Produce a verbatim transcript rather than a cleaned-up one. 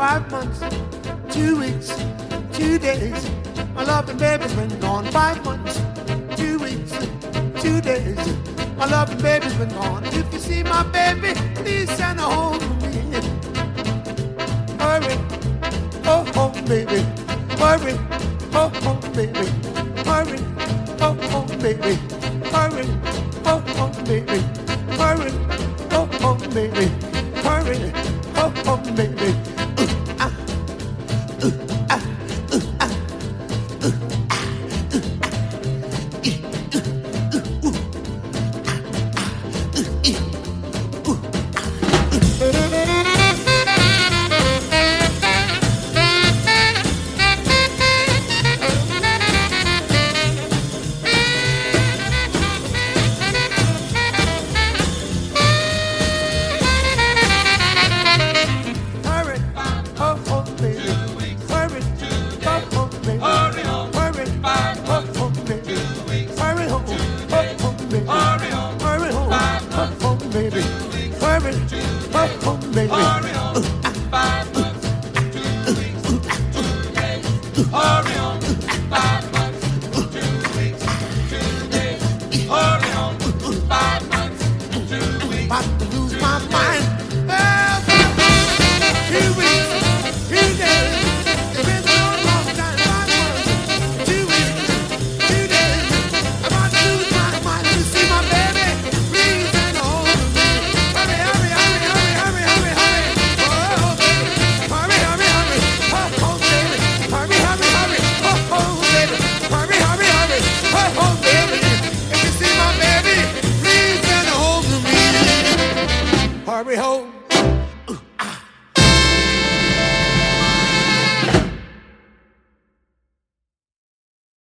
five months, two weeks, two days. My loving baby's been gone five months, two weeks, two days. My loving baby's been gone. If you see my baby, please send her home to me. Hurry, oh home, baby. Hurry, oh home, baby. Hurry, oh home, baby. Hurry, oh home, baby. Hurry, oh home, baby. Hurry, oh home, baby. Uh, ah, uh, ah, uh, ah, uh, ah, uh, ah. E, uh, uh, ooh. Ah, ah, uh, e, ooh. Ah, uh. Baby, hurry, oh, home, baby. Hurry home, five months, two weeks, two days. Hurry home, five months, two weeks, two days. Hurry home, five months, two weeks. About to lose my mind. Oh, two weeks, two days. It's been a long, long time. Five months, two weeks, two days. About to lose my mind. You see my baby? Please send her home. Hurry home.